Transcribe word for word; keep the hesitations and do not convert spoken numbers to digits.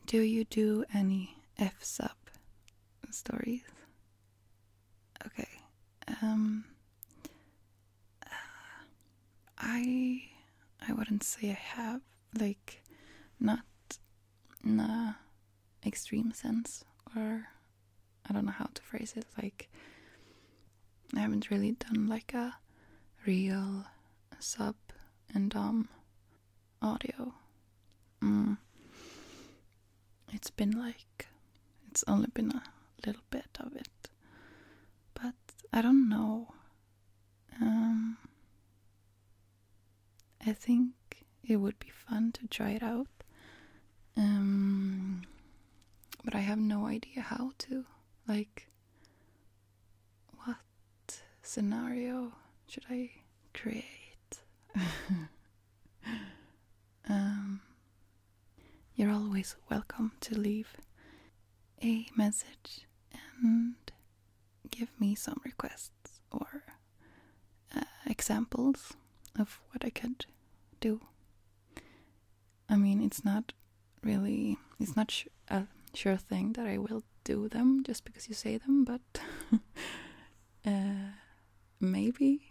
do you do any F-sub stories? Okay. Um, uh, I I wouldn't say I have, like, not in a extreme sense, or I don't know how to phrase it. Like, I haven't really done like a real sub and dom audio. Mm. It's been like, it's only been a little bit of it, but I don't know. Um, I think it would be fun to try it out, um, but I have no idea how to. Like, what scenario should I create? um, you're always welcome to leave a message and give me some requests or uh, examples of what I could do. I mean, it's not really, it's not sh- a sure thing that I will do them just because you say them, but uh, maybe.